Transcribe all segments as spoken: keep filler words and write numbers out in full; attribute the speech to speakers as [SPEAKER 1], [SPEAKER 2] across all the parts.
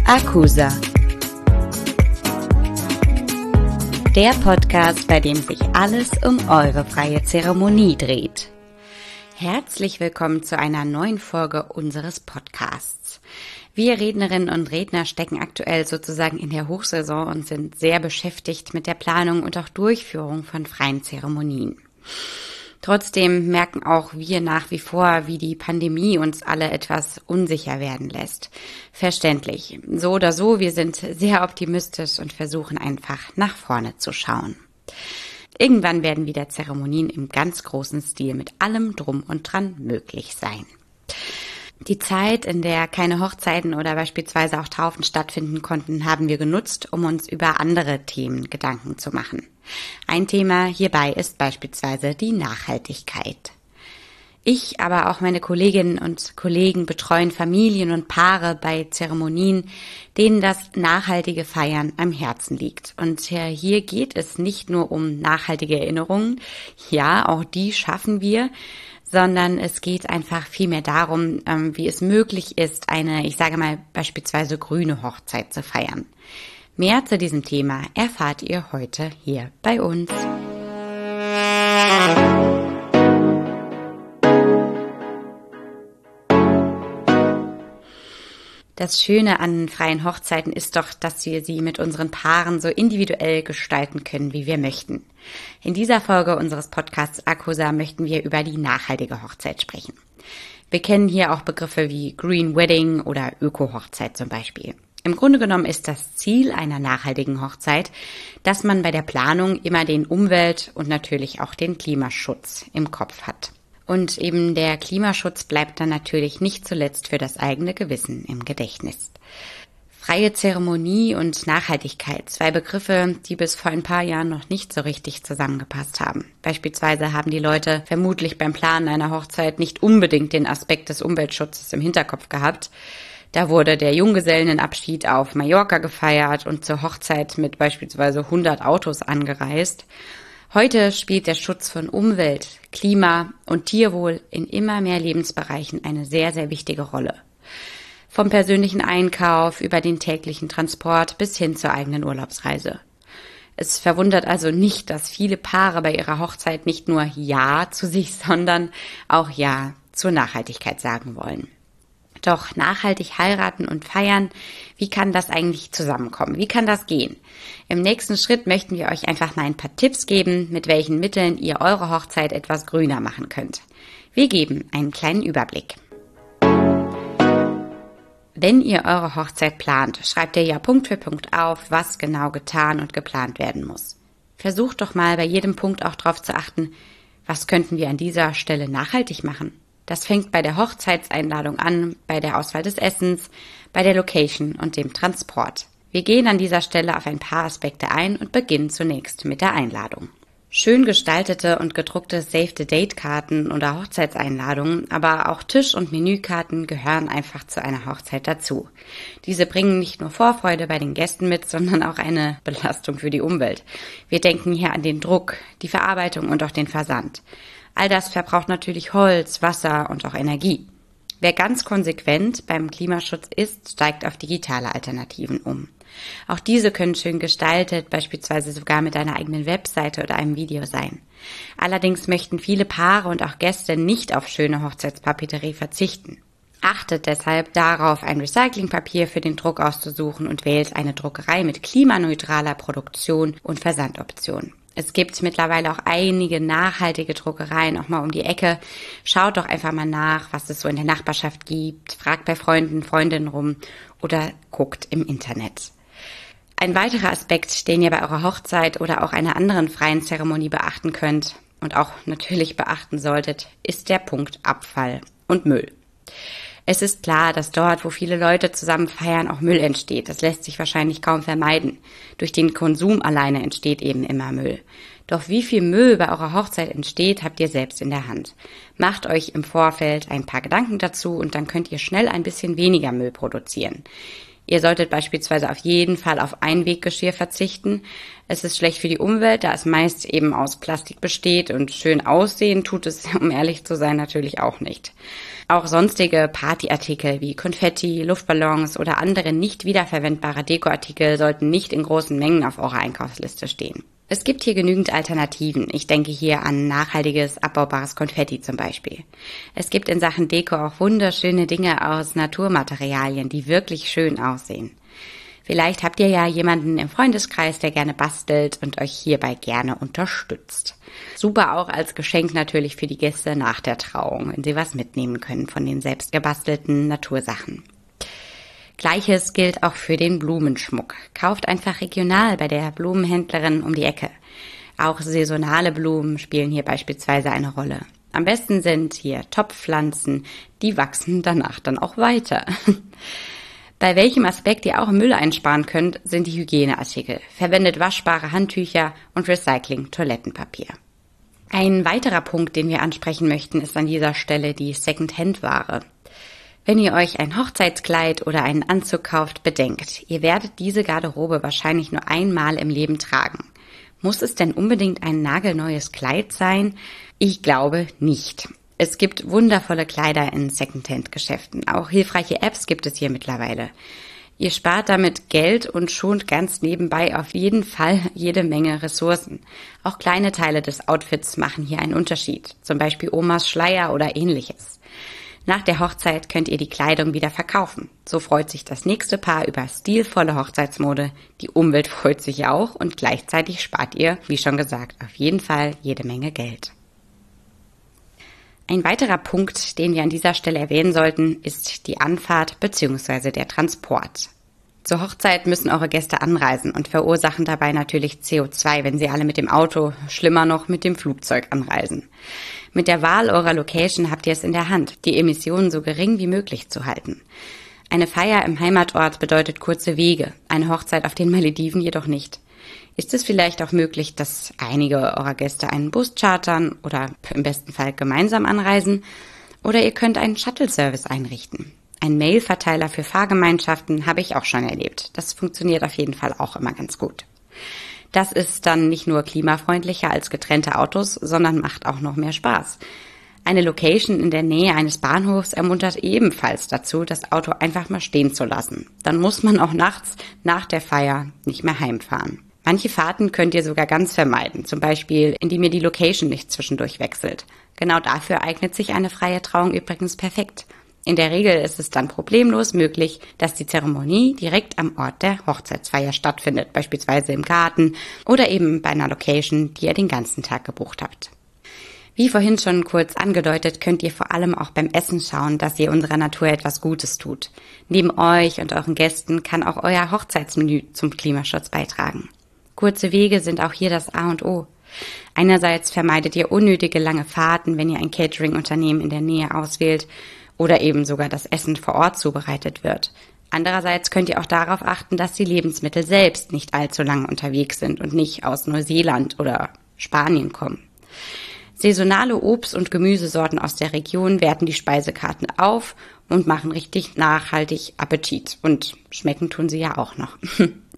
[SPEAKER 1] Akusa, der Podcast, bei dem sich alles um eure freie Zeremonie dreht. Herzlich willkommen zu einer neuen Folge unseres Podcasts. Wir Rednerinnen und Redner stecken aktuell sozusagen in der Hochsaison und sind sehr beschäftigt mit der Planung und auch Durchführung von freien Zeremonien. Trotzdem merken auch wir nach wie vor, wie die Pandemie uns alle etwas unsicher werden lässt. Verständlich. So oder so, wir sind sehr optimistisch und versuchen einfach nach vorne zu schauen. Irgendwann werden wieder Zeremonien im ganz großen Stil mit allem Drum und Dran möglich sein. Die Zeit, in der keine Hochzeiten oder beispielsweise auch Taufen stattfinden konnten, haben wir genutzt, um uns über andere Themen Gedanken zu machen. Ein Thema hierbei ist beispielsweise die Nachhaltigkeit. Ich, aber auch meine Kolleginnen und Kollegen betreuen Familien und Paare bei Zeremonien, denen das nachhaltige Feiern am Herzen liegt. Und hier geht es nicht nur um nachhaltige Erinnerungen, ja, auch die schaffen wir, sondern es geht einfach vielmehr darum, wie es möglich ist, eine, ich sage mal, beispielsweise grüne Hochzeit zu feiern. Mehr zu diesem Thema erfahrt ihr heute hier bei uns. Das Schöne an freien Hochzeiten ist doch, dass wir sie mit unseren Paaren so individuell gestalten können, wie wir möchten. In dieser Folge unseres Podcasts Akusa möchten wir über die nachhaltige Hochzeit sprechen. Wir kennen hier auch Begriffe wie Green Wedding oder Öko-Hochzeit zum Beispiel. Im Grunde genommen ist das Ziel einer nachhaltigen Hochzeit, dass man bei der Planung immer den Umwelt- und natürlich auch den Klimaschutz im Kopf hat. Und eben der Klimaschutz bleibt dann natürlich nicht zuletzt für das eigene Gewissen im Gedächtnis. Freie Zeremonie und Nachhaltigkeit, zwei Begriffe, die bis vor ein paar Jahren noch nicht so richtig zusammengepasst haben. Beispielsweise haben die Leute vermutlich beim Planen einer Hochzeit nicht unbedingt den Aspekt des Umweltschutzes im Hinterkopf gehabt. Da wurde der Junggesellenabschied auf Mallorca gefeiert und zur Hochzeit mit beispielsweise hundert Autos angereist. Heute spielt der Schutz von Umwelt, Klima und Tierwohl in immer mehr Lebensbereichen eine sehr, sehr wichtige Rolle. Vom persönlichen Einkauf über den täglichen Transport bis hin zur eigenen Urlaubsreise. Es verwundert also nicht, dass viele Paare bei ihrer Hochzeit nicht nur Ja zu sich, sondern auch Ja zur Nachhaltigkeit sagen wollen. Doch nachhaltig heiraten und feiern, wie kann das eigentlich zusammenkommen? Wie kann das gehen? Im nächsten Schritt möchten wir euch einfach mal ein paar Tipps geben, mit welchen Mitteln ihr eure Hochzeit etwas grüner machen könnt. Wir geben einen kleinen Überblick. Wenn ihr eure Hochzeit plant, schreibt ihr ja Punkt für Punkt auf, was genau getan und geplant werden muss. Versucht doch mal bei jedem Punkt auch darauf zu achten, was könnten wir an dieser Stelle nachhaltig machen? Das fängt bei der Hochzeitseinladung an, bei der Auswahl des Essens, bei der Location und dem Transport. Wir gehen an dieser Stelle auf ein paar Aspekte ein und beginnen zunächst mit der Einladung. Schön gestaltete und gedruckte Save-the-Date-Karten oder Hochzeitseinladungen, aber auch Tisch- und Menükarten gehören einfach zu einer Hochzeit dazu. Diese bringen nicht nur Vorfreude bei den Gästen mit, sondern auch eine Belastung für die Umwelt. Wir denken hier an den Druck, die Verarbeitung und auch den Versand. All das verbraucht natürlich Holz, Wasser und auch Energie. Wer ganz konsequent beim Klimaschutz ist, steigt auf digitale Alternativen um. Auch diese können schön gestaltet, beispielsweise sogar mit einer eigenen Webseite oder einem Video sein. Allerdings möchten viele Paare und auch Gäste nicht auf schöne Hochzeitspapeterie verzichten. Achtet deshalb darauf, ein Recyclingpapier für den Druck auszusuchen und wählt eine Druckerei mit klimaneutraler Produktion und Versandoption. Es gibt mittlerweile auch einige nachhaltige Druckereien auch mal um die Ecke. Schaut doch einfach mal nach, was es so in der Nachbarschaft gibt. Fragt bei Freunden, Freundinnen rum oder guckt im Internet. Ein weiterer Aspekt, den ihr bei eurer Hochzeit oder auch einer anderen freien Zeremonie beachten könnt und auch natürlich beachten solltet, ist der Punkt Abfall und Müll. Es ist klar, dass dort, wo viele Leute zusammen feiern, auch Müll entsteht. Das lässt sich wahrscheinlich kaum vermeiden. Durch den Konsum alleine entsteht eben immer Müll. Doch wie viel Müll bei eurer Hochzeit entsteht, habt ihr selbst in der Hand. Macht euch im Vorfeld ein paar Gedanken dazu und dann könnt ihr schnell ein bisschen weniger Müll produzieren. Ihr solltet beispielsweise auf jeden Fall auf Einweggeschirr verzichten. Es ist schlecht für die Umwelt, da es meist eben aus Plastik besteht, und schön aussehen tut es, um ehrlich zu sein, natürlich auch nicht. Auch sonstige Partyartikel wie Konfetti, Luftballons oder andere nicht wiederverwendbare Dekoartikel sollten nicht in großen Mengen auf eurer Einkaufsliste stehen. Es gibt hier genügend Alternativen. Ich denke hier an nachhaltiges, abbaubares Konfetti zum Beispiel. Es gibt in Sachen Deko auch wunderschöne Dinge aus Naturmaterialien, die wirklich schön aussehen. Vielleicht habt ihr ja jemanden im Freundeskreis, der gerne bastelt und euch hierbei gerne unterstützt. Super auch als Geschenk natürlich für die Gäste nach der Trauung, wenn sie was mitnehmen können von den selbst gebastelten Natursachen. Gleiches gilt auch für den Blumenschmuck. Kauft einfach regional bei der Blumenhändlerin um die Ecke. Auch saisonale Blumen spielen hier beispielsweise eine Rolle. Am besten sind hier Topfpflanzen, die wachsen danach dann auch weiter. Bei welchem Aspekt ihr auch Müll einsparen könnt, sind die Hygieneartikel. Verwendet waschbare Handtücher und Recycling-Toilettenpapier. Ein weiterer Punkt, den wir ansprechen möchten, ist an dieser Stelle die Second-Hand-Ware. Wenn ihr euch ein Hochzeitskleid oder einen Anzug kauft, bedenkt, ihr werdet diese Garderobe wahrscheinlich nur einmal im Leben tragen. Muss es denn unbedingt ein nagelneues Kleid sein? Ich glaube nicht. Es gibt wundervolle Kleider in Secondhand-Geschäften. Auch hilfreiche Apps gibt es hier mittlerweile. Ihr spart damit Geld und schont ganz nebenbei auf jeden Fall jede Menge Ressourcen. Auch kleine Teile des Outfits machen hier einen Unterschied. Zum Beispiel Omas Schleier oder ähnliches. Nach der Hochzeit könnt ihr die Kleidung wieder verkaufen. So freut sich das nächste Paar über stilvolle Hochzeitsmode. Die Umwelt freut sich auch und gleichzeitig spart ihr, wie schon gesagt, auf jeden Fall jede Menge Geld. Ein weiterer Punkt, den wir an dieser Stelle erwähnen sollten, ist die Anfahrt bzw. der Transport. Zur Hochzeit müssen eure Gäste anreisen und verursachen dabei natürlich C O zwei, wenn sie alle mit dem Auto, schlimmer noch mit dem Flugzeug anreisen. Mit der Wahl eurer Location habt ihr es in der Hand, die Emissionen so gering wie möglich zu halten. Eine Feier im Heimatort bedeutet kurze Wege, eine Hochzeit auf den Malediven jedoch nicht. Ist es vielleicht auch möglich, dass einige eurer Gäste einen Bus chartern oder im besten Fall gemeinsam anreisen? Oder ihr könnt einen Shuttle-Service einrichten. Ein Mail-Verteiler für Fahrgemeinschaften habe ich auch schon erlebt. Das funktioniert auf jeden Fall auch immer ganz gut. Das ist dann nicht nur klimafreundlicher als getrennte Autos, sondern macht auch noch mehr Spaß. Eine Location in der Nähe eines Bahnhofs ermuntert ebenfalls dazu, das Auto einfach mal stehen zu lassen. Dann muss man auch nachts nach der Feier nicht mehr heimfahren. Manche Fahrten könnt ihr sogar ganz vermeiden, zum Beispiel, indem ihr die Location nicht zwischendurch wechselt. Genau dafür eignet sich eine freie Trauung übrigens perfekt. In der Regel ist es dann problemlos möglich, dass die Zeremonie direkt am Ort der Hochzeitsfeier stattfindet, beispielsweise im Garten oder eben bei einer Location, die ihr den ganzen Tag gebucht habt. Wie vorhin schon kurz angedeutet, könnt ihr vor allem auch beim Essen schauen, dass ihr unserer Natur etwas Gutes tut. Neben euch und euren Gästen kann auch euer Hochzeitsmenü zum Klimaschutz beitragen. Kurze Wege sind auch hier das A und O. Einerseits vermeidet ihr unnötige lange Fahrten, wenn ihr ein Catering-Unternehmen in der Nähe auswählt oder eben sogar das Essen vor Ort zubereitet wird. Andererseits könnt ihr auch darauf achten, dass die Lebensmittel selbst nicht allzu lange unterwegs sind und nicht aus Neuseeland oder Spanien kommen. Saisonale Obst- und Gemüsesorten aus der Region werten die Speisekarten auf und machen richtig nachhaltig Appetit. Und schmecken tun sie ja auch noch.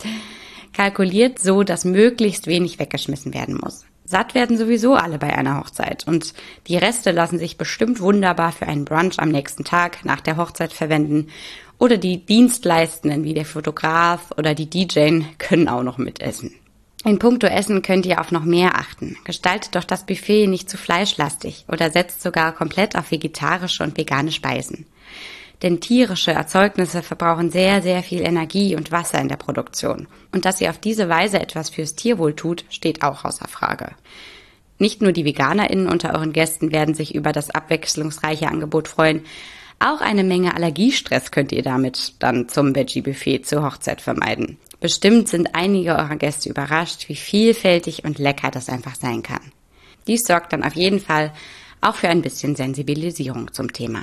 [SPEAKER 1] Kalkuliert so, dass möglichst wenig weggeschmissen werden muss. Satt werden sowieso alle bei einer Hochzeit und die Reste lassen sich bestimmt wunderbar für einen Brunch am nächsten Tag nach der Hochzeit verwenden oder die Dienstleistenden wie der Fotograf oder die D J können auch noch mitessen. In puncto Essen könnt ihr auf noch mehr achten. Gestaltet doch das Buffet nicht zu fleischlastig oder setzt sogar komplett auf vegetarische und vegane Speisen. Denn tierische Erzeugnisse verbrauchen sehr, sehr viel Energie und Wasser in der Produktion. Und dass ihr auf diese Weise etwas fürs Tierwohl tut, steht auch außer Frage. Nicht nur die VeganerInnen unter euren Gästen werden sich über das abwechslungsreiche Angebot freuen, auch eine Menge Allergiestress könnt ihr damit dann zum Veggie-Buffet zur Hochzeit vermeiden. Bestimmt sind einige eurer Gäste überrascht, wie vielfältig und lecker das einfach sein kann. Dies sorgt dann auf jeden Fall auch für ein bisschen Sensibilisierung zum Thema.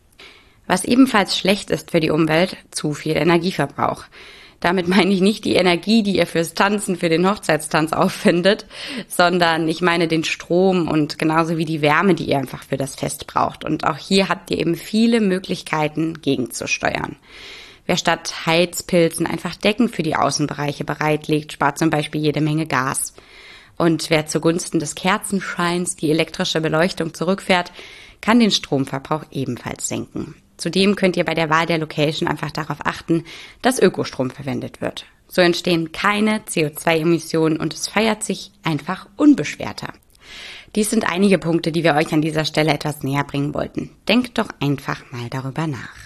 [SPEAKER 1] Was ebenfalls schlecht ist für die Umwelt, zu viel Energieverbrauch. Damit meine ich nicht die Energie, die ihr fürs Tanzen, für den Hochzeitstanz aufwendet, sondern ich meine den Strom und genauso wie die Wärme, die ihr einfach für das Fest braucht. Und auch hier habt ihr eben viele Möglichkeiten, gegenzusteuern. Wer statt Heizpilzen einfach Decken für die Außenbereiche bereitlegt, spart zum Beispiel jede Menge Gas. Und wer zugunsten des Kerzenscheins die elektrische Beleuchtung zurückfährt, kann den Stromverbrauch ebenfalls senken. Zudem könnt ihr bei der Wahl der Location einfach darauf achten, dass Ökostrom verwendet wird. So entstehen keine C O zwei Emissionen und es feiert sich einfach unbeschwerter. Dies sind einige Punkte, die wir euch an dieser Stelle etwas näher bringen wollten. Denkt doch einfach mal darüber nach.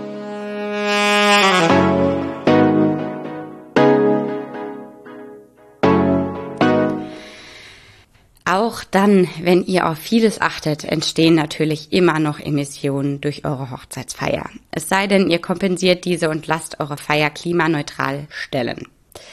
[SPEAKER 1] Auch dann, wenn ihr auf vieles achtet, entstehen natürlich immer noch Emissionen durch eure Hochzeitsfeier. Es sei denn, ihr kompensiert diese und lasst eure Feier klimaneutral stellen.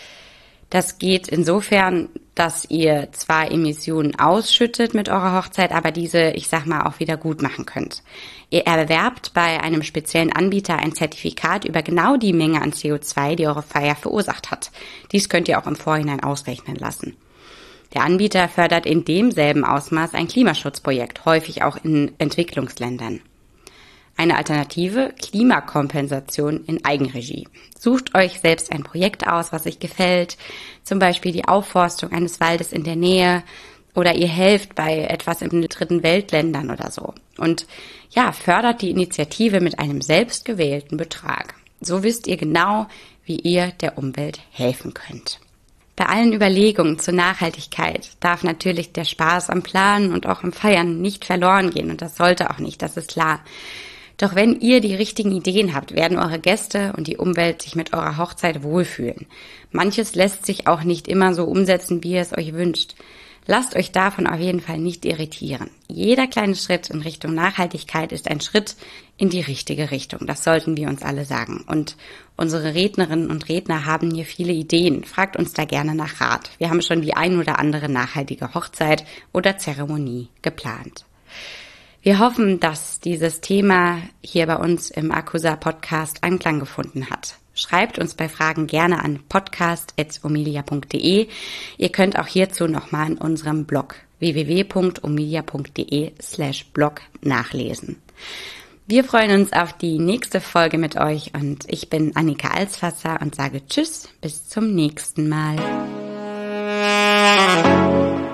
[SPEAKER 1] Das geht insofern, dass ihr zwar Emissionen ausschüttet mit eurer Hochzeit, aber diese, ich sag mal, auch wieder gut machen könnt. Ihr erwerbt bei einem speziellen Anbieter ein Zertifikat über genau die Menge an C O zwei, die eure Feier verursacht hat. Dies könnt ihr auch im Vorhinein ausrechnen lassen. Der Anbieter fördert in demselben Ausmaß ein Klimaschutzprojekt, häufig auch in Entwicklungsländern. Eine Alternative: Klimakompensation in Eigenregie. Sucht euch selbst ein Projekt aus, was euch gefällt, zum Beispiel die Aufforstung eines Waldes in der Nähe, oder ihr helft bei etwas in dritten Weltländern oder so. Und ja, fördert die Initiative mit einem selbst gewählten Betrag. So wisst ihr genau, wie ihr der Umwelt helfen könnt. Bei allen Überlegungen zur Nachhaltigkeit darf natürlich der Spaß am Planen und auch am Feiern nicht verloren gehen, und das sollte auch nicht, das ist klar. Doch wenn ihr die richtigen Ideen habt, werden eure Gäste und die Umwelt sich mit eurer Hochzeit wohlfühlen. Manches lässt sich auch nicht immer so umsetzen, wie ihr es euch wünscht. Lasst euch davon auf jeden Fall nicht irritieren. Jeder kleine Schritt in Richtung Nachhaltigkeit ist ein Schritt in die richtige Richtung. Das sollten wir uns alle sagen. Und unsere Rednerinnen und Redner haben hier viele Ideen. Fragt uns da gerne nach Rat. Wir haben schon die ein oder andere nachhaltige Hochzeit oder Zeremonie geplant. Wir hoffen, dass dieses Thema hier bei uns im Akusa Podcast Anklang gefunden hat. Schreibt uns bei Fragen gerne an podcast at omilia punkt de. Ihr könnt auch hierzu nochmal in unserem Blog w w w punkt omilia punkt de slash blog nachlesen. Wir freuen uns auf die nächste Folge mit euch, und ich bin Annika Alsfasser und sage Tschüss, bis zum nächsten Mal.